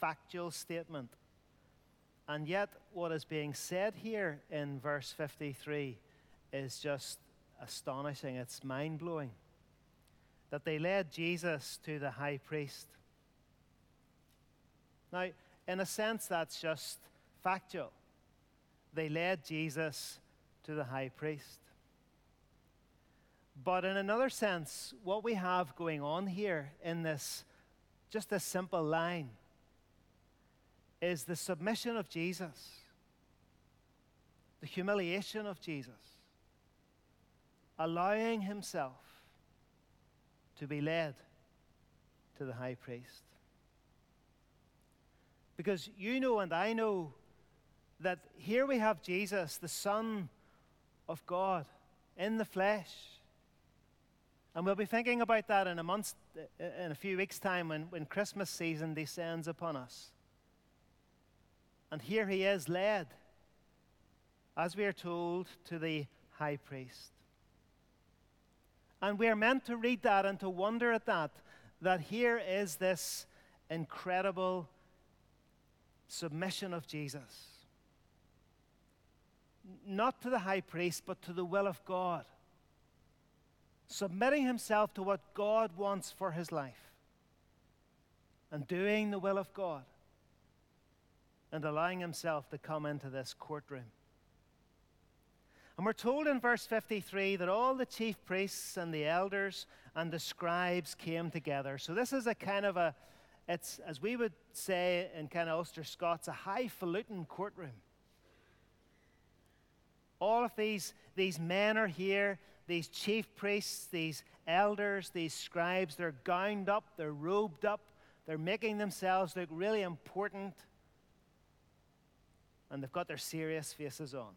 factual statement. And yet, what is being said here in verse 53 is just astonishing. It's mind-blowing. That they led Jesus to the high priest. Now, in a sense, that's just factual. They led Jesus to the high priest. But in another sense, what we have going on here in this, just this simple line, is the submission of Jesus, the humiliation of Jesus, allowing himself to be led to the high priest. Because you know and I know that here we have Jesus, the Son of God, in the flesh. And we'll be thinking about that in a few weeks' time when Christmas season descends upon us. And here he is led, as we are told, to the high priest. And we are meant to read that and to wonder at that here is this incredible submission of Jesus. Not to the high priest, but to the will of God. Submitting himself to what God wants for his life. And doing the will of God. And allowing himself to come into this courtroom. And we're told in verse 53 that all the chief priests and the elders and the scribes came together. So this is a kind of it's, as we would say in kind of Ulster Scots, a highfalutin courtroom. All of these men are here, these chief priests, these elders, these scribes. They're gowned up, they're robed up, they're making themselves look really important. And they've got their serious faces on.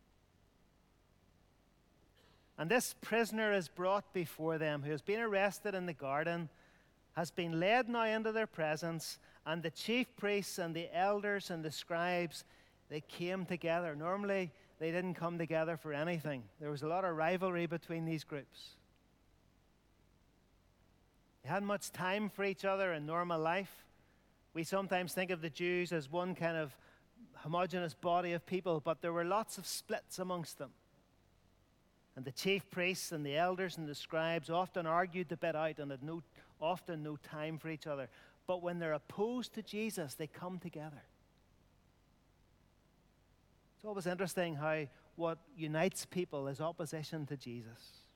And this prisoner is brought before them, who has been arrested in the garden, has been led now into their presence, and the chief priests and the elders and the scribes, they came together. Normally, they didn't come together for anything. There was a lot of rivalry between these groups. They hadn't much time for each other in normal life. We sometimes think of the Jews as one kind of homogeneous body of people, but there were lots of splits amongst them. And the chief priests and the elders and the scribes often argued the bit out and had often no time for each other. But when they're opposed to Jesus, they come together. It's always interesting how what unites people is opposition to Jesus.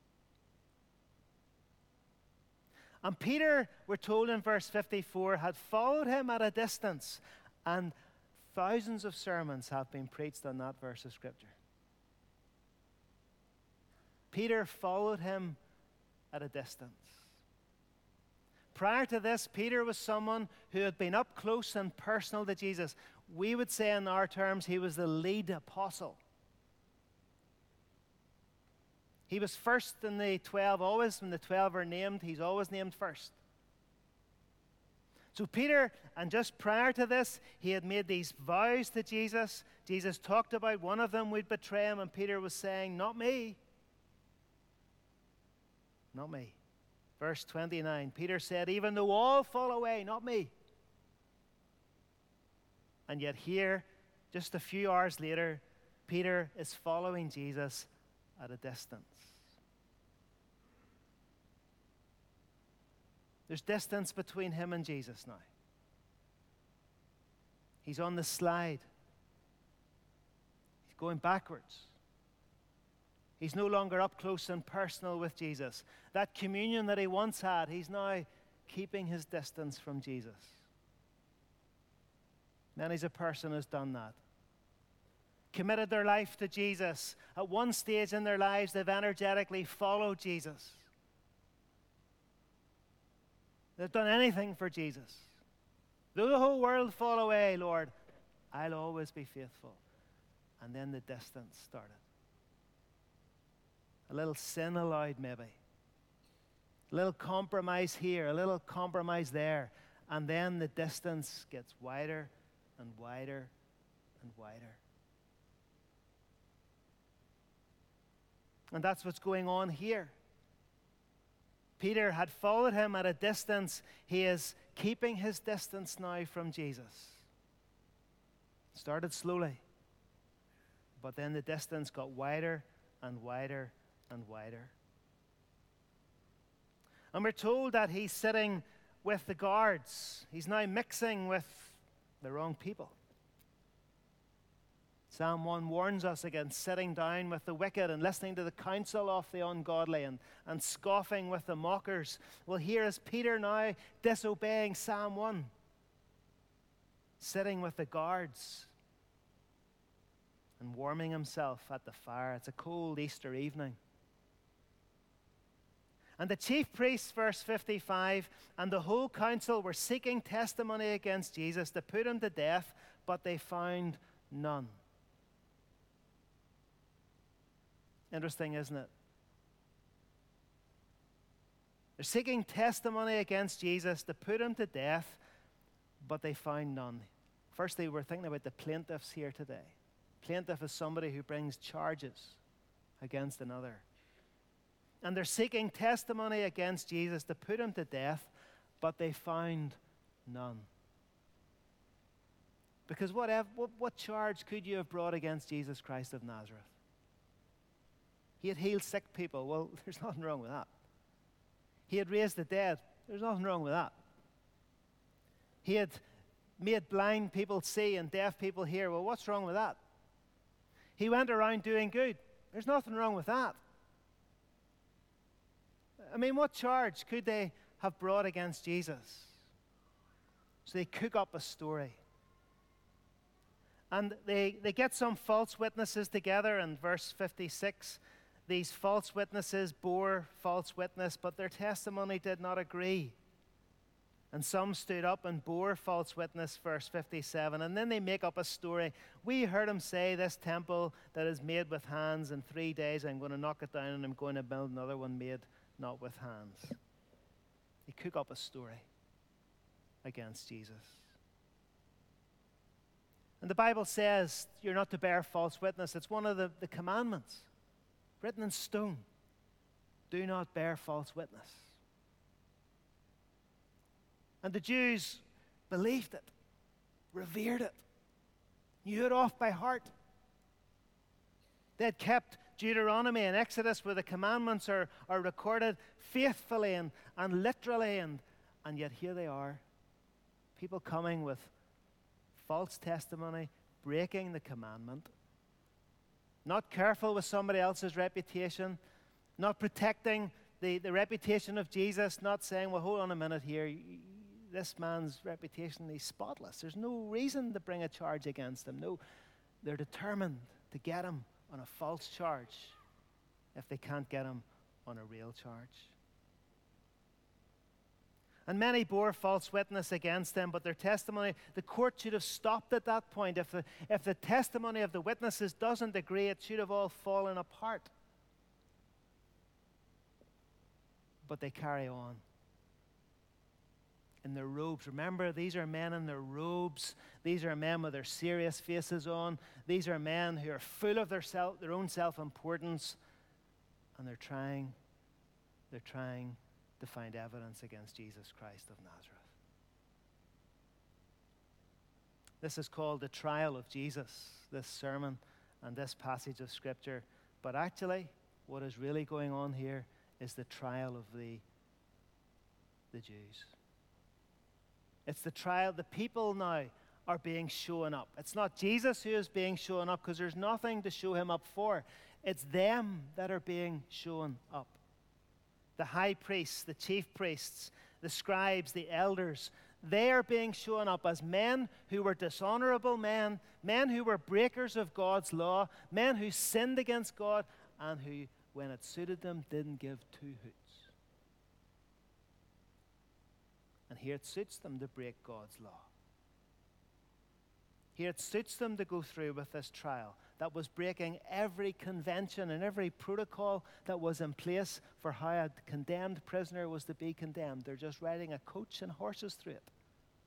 And Peter, we're told in verse 54, had followed him at a distance, and thousands of sermons have been preached on that verse of Scripture. Peter followed him at a distance. Prior to this, Peter was someone who had been up close and personal to Jesus. We would say in our terms, he was the lead apostle. He was first in the 12, always when the 12 are named, he's always named first. So Peter, and just prior to this, he had made these vows to Jesus. Jesus talked about one of them would betray him, and Peter was saying, not me. Not me. Verse 29, Peter said, even though all fall away, not me. And yet here, just a few hours later, Peter is following Jesus at a distance. There's distance between him and Jesus now. He's on the slide. He's going backwards. He's no longer up close and personal with Jesus. That communion that he once had, he's now keeping his distance from Jesus. Many's a person who's done that. Committed their life to Jesus. At one stage in their lives, they've energetically followed Jesus. They've done anything for Jesus. Though the whole world fall away, Lord, I'll always be faithful. And then the distance started. A little sin allowed, maybe. A little compromise here, a little compromise there. And then the distance gets wider and wider and wider. And that's what's going on here. Peter had followed him at a distance. He is keeping his distance now from Jesus. Started slowly, but then the distance got wider and wider and wider. And we're told that he's sitting with the guards. He's now mixing with the wrong people. Psalm 1 warns us against sitting down with the wicked and listening to the counsel of the ungodly and scoffing with the mockers. Well, here is Peter now disobeying Psalm 1, sitting with the guards and warming himself at the fire. It's a cold Easter evening. And the chief priests, verse 55, and the whole council were seeking testimony against Jesus to put him to death, but they found none. Interesting, isn't it? They're seeking testimony against Jesus to put him to death, but they found none. Firstly, we're thinking about the plaintiffs here today. Plaintiff is somebody who brings charges against another. And they're seeking testimony against Jesus to put him to death, but they found none. Because what charge could you have brought against Jesus Christ of Nazareth? He had healed sick people. Well, there's nothing wrong with that. He had raised the dead. There's nothing wrong with that. He had made blind people see and deaf people hear. Well, what's wrong with that? He went around doing good. There's nothing wrong with that. I mean, what charge could they have brought against Jesus? So they cook up a story. And they get some false witnesses together in verse 56. These false witnesses bore false witness, but their testimony did not agree. And some stood up and bore false witness, verse 57. And then they make up a story. We heard him say, this temple that is made with hands, in 3 days I'm going to knock it down and I'm going to build another one made not with hands. They cook up a story against Jesus. And the Bible says you're not to bear false witness. It's one of the commandments written in stone. Do not bear false witness. And the Jews believed it, revered it, knew it off by heart. They had kept Deuteronomy and Exodus, where the commandments are recorded faithfully and literally, and yet here they are, people coming with false testimony, breaking the commandment, not careful with somebody else's reputation, not protecting the reputation of Jesus, not saying, well, hold on a minute here, this man's reputation, he's spotless. There's no reason to bring a charge against him. No, they're determined to get him on a false charge if they can't get him on a real charge. And many bore false witness against them, but their testimony, the court should have stopped at that point. If the testimony of the witnesses doesn't agree, it should have all fallen apart. But they carry on. In their robes. Remember, these are men in their robes. These are men with their serious faces on. These are men who are full of their own self-importance. And they're trying to find evidence against Jesus Christ of Nazareth. This is called the trial of Jesus, this sermon and this passage of Scripture. But actually, what is really going on here is the trial of the Jews. It's the trial. The people now are being shown up. It's not Jesus who is being shown up, because there's nothing to show him up for. It's them that are being shown up. The high priests, the chief priests, the scribes, the elders, they are being shown up as men who were dishonorable men who were breakers of God's law, men who sinned against God, and who, when it suited them, didn't give two hoots. And here it suits them to break God's law. Here it suits them to go through with this trial that was breaking every convention and every protocol that was in place for how a condemned prisoner was to be condemned. They're just riding a coach and horses through it.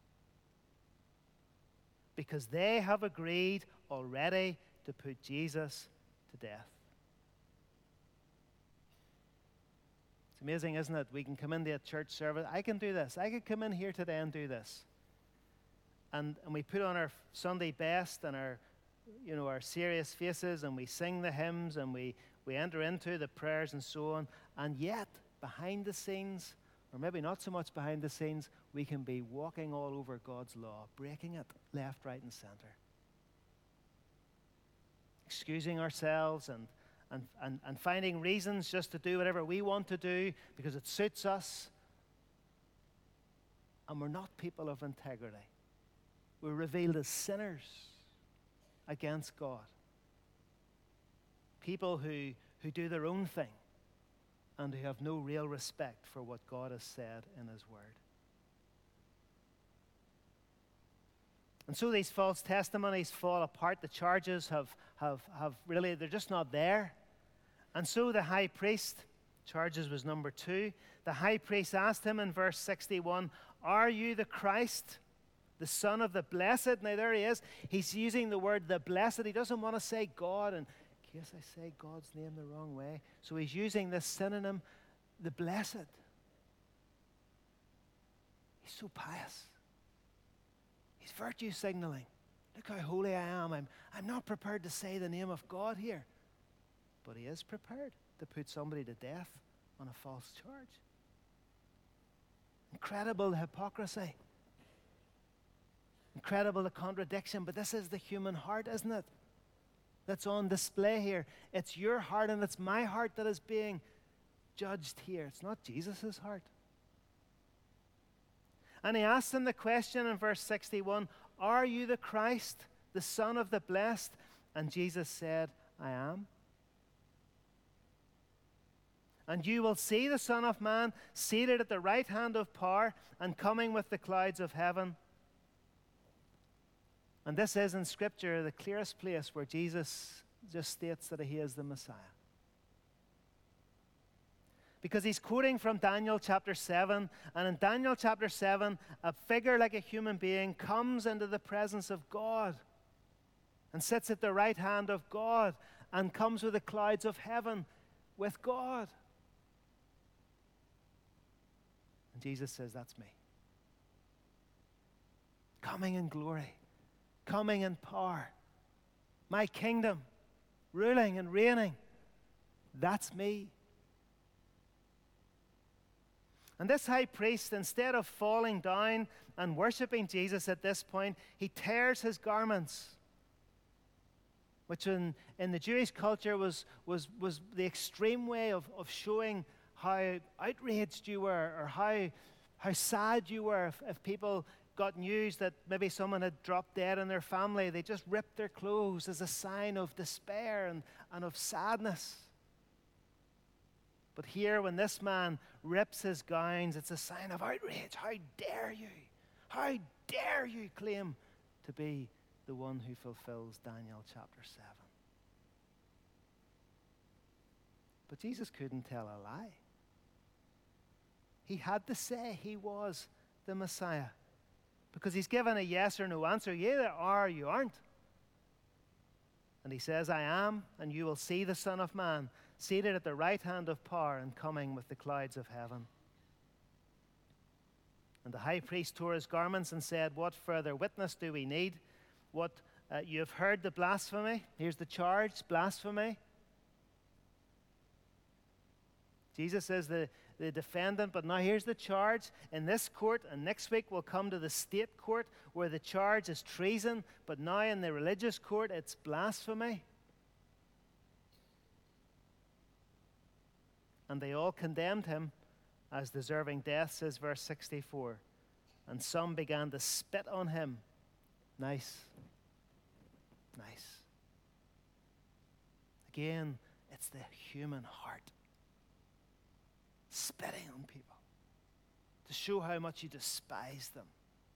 Because they have agreed already to put Jesus to death. It's amazing, isn't it? We can come into a church service. I can do this. I could come in here today and do this. And we put on our Sunday best and our serious faces, and we sing the hymns, and we enter into the prayers and so on. And yet, behind the scenes, or maybe not so much behind the scenes, we can be walking all over God's law, breaking it left, right, and center. Excusing ourselves and finding reasons just to do whatever we want to do because it suits us. And we're not people of integrity. We're revealed as sinners against God. People who do their own thing and who have no real respect for what God has said in His Word. And so these false testimonies fall apart. The charges have really, they're just not there. And so the high priest, charges was number 2, the high priest asked him in verse 61, "Are you the Christ, the Son of the Blessed?" Now there he is. He's using the word the Blessed. He doesn't want to say God, in case I say God's name the wrong way. So he's using this synonym, the Blessed. He's so pious. He's virtue signaling. Look how holy I am. I'm not prepared to say the name of God here. But he is prepared to put somebody to death on a false charge. Incredible hypocrisy. Incredible the contradiction. But this is the human heart, isn't it? That's on display here. It's your heart and it's my heart that is being judged here. It's not Jesus' heart. And he asked him the question in verse 61, "Are you the Christ, the Son of the Blessed?" And Jesus said, "I am. And you will see the Son of Man seated at the right hand of power and coming with the clouds of heaven." And this is in Scripture the clearest place where Jesus just states that he is the Messiah. Because he's quoting from Daniel chapter 7. And in Daniel chapter 7, a figure like a human being comes into the presence of God and sits at the right hand of God and comes with the clouds of heaven with God. And Jesus says, "That's me. Coming in glory, coming in power, my kingdom, ruling and reigning. That's me." And this high priest, instead of falling down and worshiping Jesus at this point, he tears his garments, which in the Jewish culture was the extreme way of showing how outraged you were or how sad you were if people got news that maybe someone had dropped dead in their family. They just ripped their clothes as a sign of despair and of sadness. But here, when this man rips his gowns, it's a sign of outrage. How dare you? How dare you claim to be the one who fulfills Daniel chapter 7? But Jesus couldn't tell a lie. He had to say he was the Messiah. Because he's given a yes or no answer. You either are or you aren't. And he says, "I am, and you will see the Son of Man seated at the right hand of power and coming with the clouds of heaven." And the high priest tore his garments and said, "What further witness do we need? You have heard the blasphemy." Here's the charge, blasphemy. Jesus is the defendant, but now here's the charge. In this court, and next week we'll come to the state court where the charge is treason, but now in the religious court it's blasphemy. And they all condemned him as deserving death, says verse 64. And some began to spit on him. Nice. Again, it's the human heart. Spitting on people to show how much you despise them.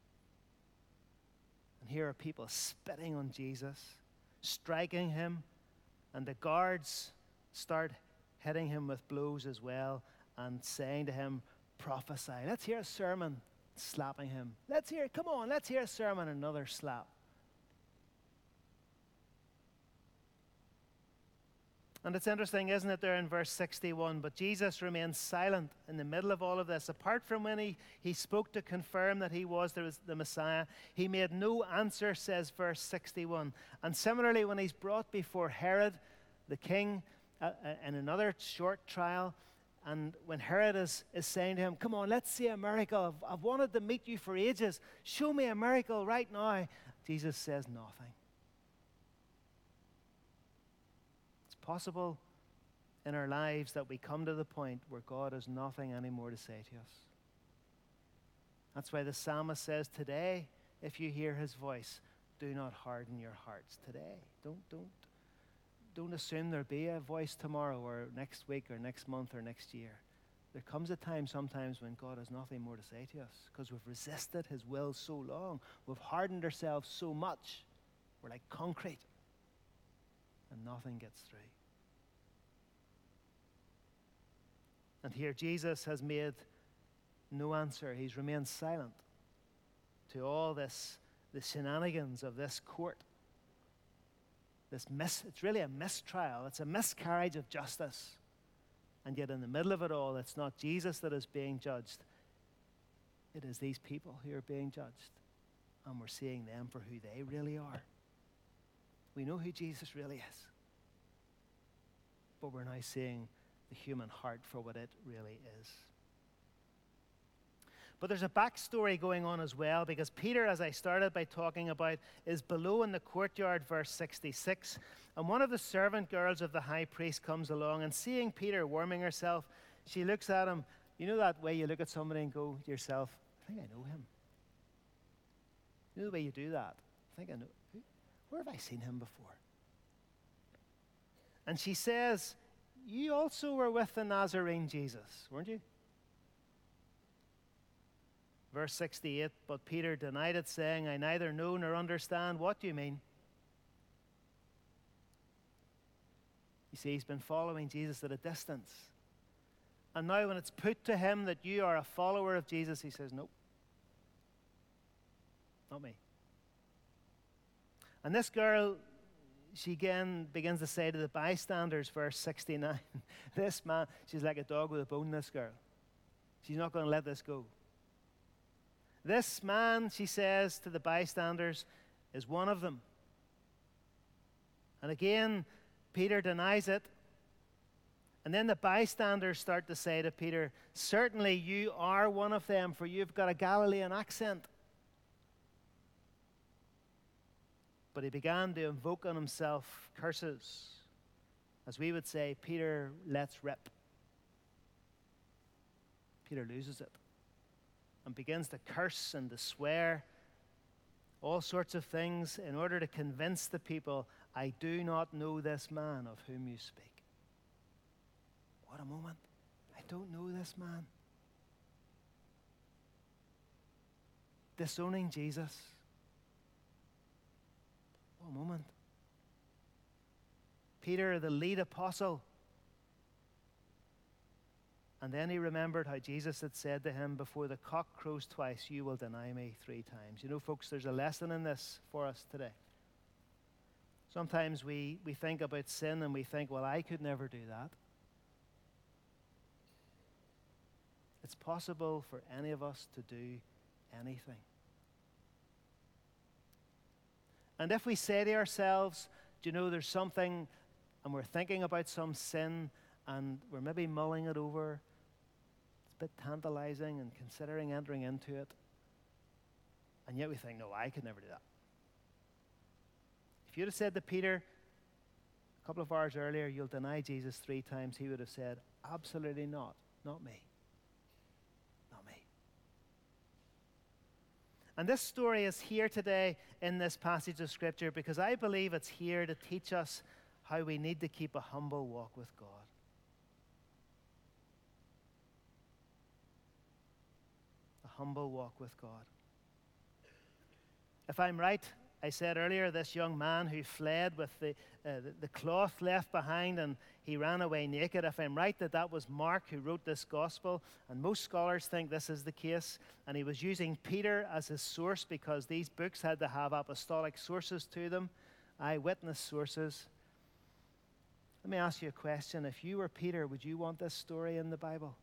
And here are people spitting on Jesus, striking him, and the guards start hitting him with blows as well and saying to him, "Prophesy." Let's hear a sermon. Slapping him. Let's hear a sermon. Another slap. And it's interesting, isn't it, there in verse 61, but Jesus remained silent in the middle of all of this. Apart from when he spoke to confirm that he was the Messiah, he made no answer, says verse 61. And similarly, when he's brought before Herod, the king, in another short trial, and when Herod is saying to him, come on, let's see a miracle. I've wanted to meet you for ages. Show me a miracle right now. Jesus says nothing. Possible in our lives that we come to the point where God has nothing anymore to say to us. That's why the psalmist says, today, if you hear his voice, do not harden your hearts today. Don't assume there'll be a voice tomorrow or next week or next month or next year. There comes a time sometimes when God has nothing more to say to us because we've resisted his will so long. We've hardened ourselves so much. We're like concrete. And nothing gets through. And here Jesus has made no answer. He's remained silent to all this, the shenanigans of this court. It's really a mistrial. It's a miscarriage of justice. And yet in the middle of it all, it's not Jesus that is being judged. It is these people who are being judged. And we're seeing them for who they really are. We know who Jesus really is. But we're now seeing the human heart for what it really is. But there's a backstory going on as well, because Peter, as I started by talking about, is below in the courtyard, verse 66. And one of the servant girls of the high priest comes along, and seeing Peter warming herself, she looks at him. You know that way you look at somebody and go to yourself, I think I know him. You know the way you do that? I think I know. Where have I seen him before? And she says, you also were with the Nazarene Jesus, weren't you? Verse 68, but Peter denied it, saying, I neither know nor understand. What do you mean? You see, he's been following Jesus at a distance. And now when it's put to him that you are a follower of Jesus, he says, nope. Not me. And this girl, she again begins to say to the bystanders, verse 69, this man, she's like a dog with a bone, this girl. She's not going to let this go. This man, she says to the bystanders, is one of them. And again, Peter denies it. And then the bystanders start to say to Peter, certainly you are one of them, for you've got a Galilean accent. But he began to invoke on himself curses. As we would say, Peter lets rip. Peter loses it and begins to curse and to swear all sorts of things in order to convince the people, I do not know this man of whom you speak. What a moment. I don't know this man. Disowning Jesus. What a moment. Peter, the lead apostle. And then he remembered how Jesus had said to him, before the cock crows twice, you will deny me 3 times. You know, folks, there's a lesson in this for us today. Sometimes we think about sin and we think, well, I could never do that. It's possible for any of us to do anything. And if we say to ourselves, do you know, there's something, and we're thinking about some sin, and we're maybe mulling it over, it's a bit tantalizing and considering entering into it, and yet we think, no, I could never do that. If you'd have said to Peter a couple of hours earlier, you'll deny Jesus 3 times, he would have said, absolutely not, not me. Not me. And this story is here today in this passage of Scripture because I believe it's here to teach us how we need to keep a humble walk with God. A humble walk with God. If I'm right, I said earlier, this young man who fled with the cloth left behind and he ran away naked. If I'm right that was Mark who wrote this gospel, and most scholars think this is the case, and he was using Peter as his source because these books had to have apostolic sources to them, eyewitness sources. Let me ask you a question. If you were Peter, would you want this story in the Bible?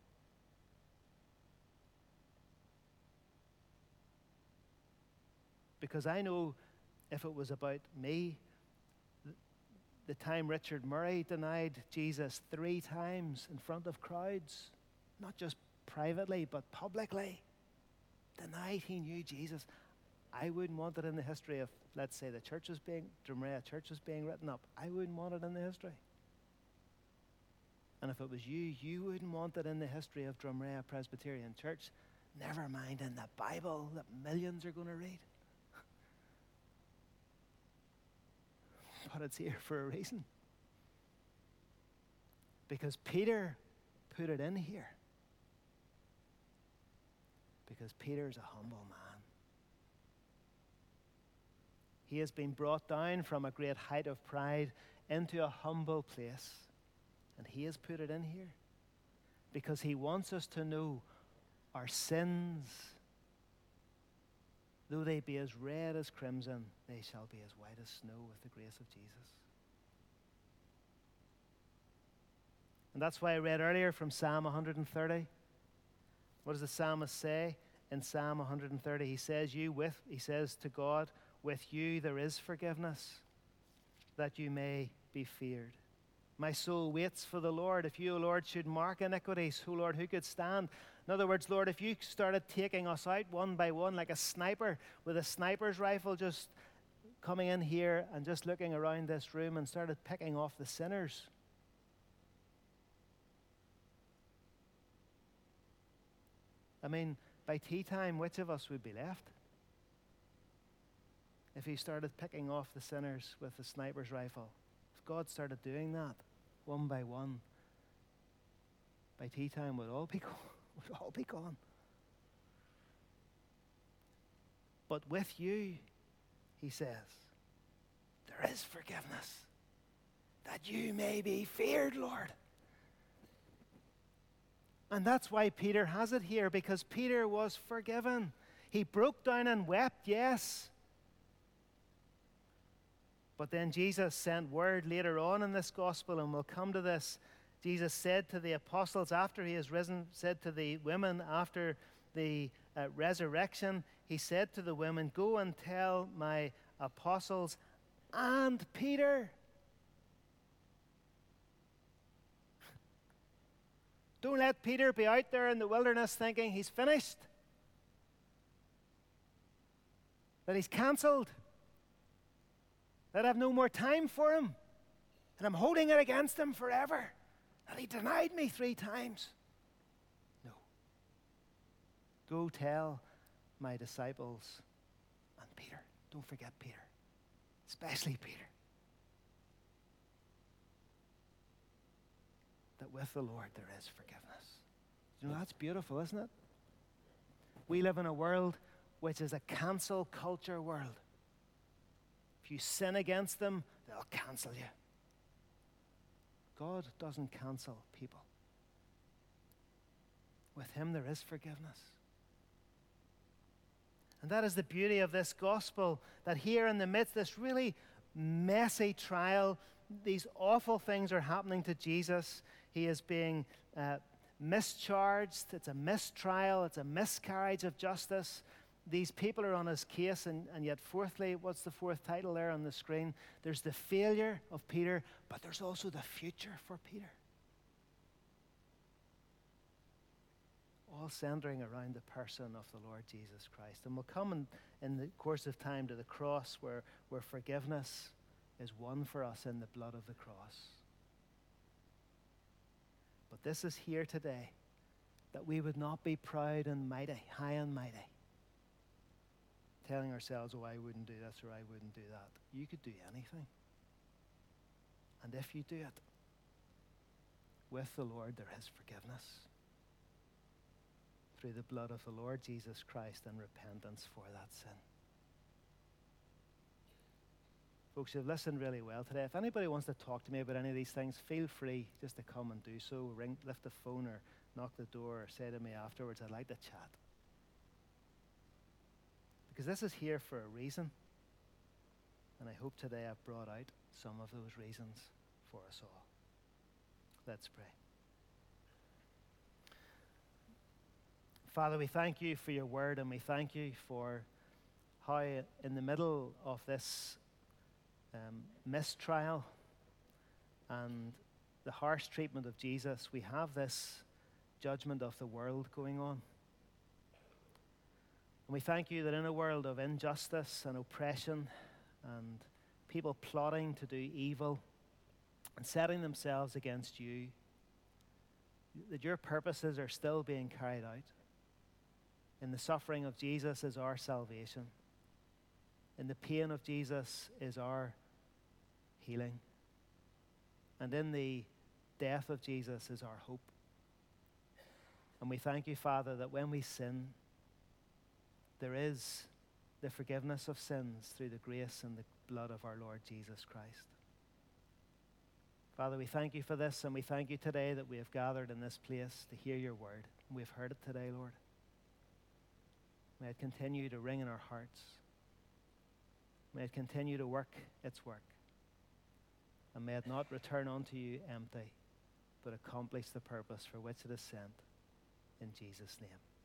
Because I know if it was about me, the time Richard Murray denied Jesus 3 times in front of crowds, not just privately, but publicly, denied he knew Jesus. I wouldn't want it in the history of, let's say, the church was being, Drumrea Church was being written up. I wouldn't want it in the history. And if it was you, you wouldn't want it in the history of Drumrea Presbyterian Church. Never mind in the Bible that millions are going to read. But it's here for a reason. Because Peter put it in here. Because Peter's a humble man. He has been brought down from a great height of pride into a humble place. And he has put it in here. Because he wants us to know our sins, though they be as red as crimson, they shall be as white as snow with the grace of Jesus. And that's why I read earlier from Psalm 130. What does the psalmist say in Psalm 130? He says to God, with you there is forgiveness, that you may be feared. My soul waits for the Lord. If you, O Lord, should mark iniquities, O Lord, who could stand? In other words, Lord, if you started taking us out one by one like a sniper with a sniper's rifle, just coming in here and just looking around this room and started picking off the sinners. I mean, by tea time, which of us would be left? If he started picking off the sinners with the sniper's rifle. If God started doing that one by one, by tea time we'd all be gone. But with you, he says, there is forgiveness, that you may be feared, Lord. And that's why Peter has it here, because Peter was forgiven. He broke down and wept, yes. But then Jesus sent word later on in this gospel, and we'll come to this. Jesus said to the apostles after he has risen, said to the women after the resurrection, he said to the women, go and tell my apostles and Peter. Don't let Peter be out there in the wilderness thinking he's finished, that he's cancelled, that I have no more time for him, and I'm holding it against him forever, that he denied me 3 times. No. Go tell my disciples and Peter. Don't forget Peter, especially Peter, that with the Lord there is forgiveness. You know, that's beautiful, isn't it? We live in a world which is a cancel culture world. If you sin against them, they'll cancel you. God doesn't cancel people. With him there is forgiveness. And that is the beauty of this gospel, that here in the midst of this really messy trial, these awful things are happening to Jesus. He is being mischarged. It's a mistrial. It's a miscarriage of justice. These people are on his case, and yet fourthly, what's the 4th title there on the screen? There's the failure of Peter, but there's also the future for Peter. All centering around the person of the Lord Jesus Christ. And we'll come in the course of time to the cross where forgiveness is won for us in the blood of the cross. But this is here today, that we would not be proud and mighty, high and mighty, telling ourselves, oh, I wouldn't do this or I wouldn't do that. You could do anything. And if you do it, with the Lord there is forgiveness through the blood of the Lord Jesus Christ and repentance for that sin. Folks, you've listened really well today. If anybody wants to talk to me about any of these things, feel free just to come and do so. Lift the phone or knock the door or say to me afterwards, I'd like to chat. Because this is here for a reason. And I hope today I've brought out some of those reasons for us all. Let's pray. Father, we thank you for your word, and we thank you for how in the middle of this mistrial and the harsh treatment of Jesus, we have this judgment of the world going on. And we thank you that in a world of injustice and oppression and people plotting to do evil and setting themselves against you, that your purposes are still being carried out. In the suffering of Jesus is our salvation. In the pain of Jesus is our healing. And in the death of Jesus is our hope. And we thank you, Father, that when we sin, there is the forgiveness of sins through the grace and the blood of our Lord Jesus Christ. Father, we thank you for this, and we thank you today that we have gathered in this place to hear your word. We've heard it today, Lord. May it continue to ring in our hearts. May it continue to work its work. And may it not return unto you empty, but accomplish the purpose for which it is sent. In Jesus' name.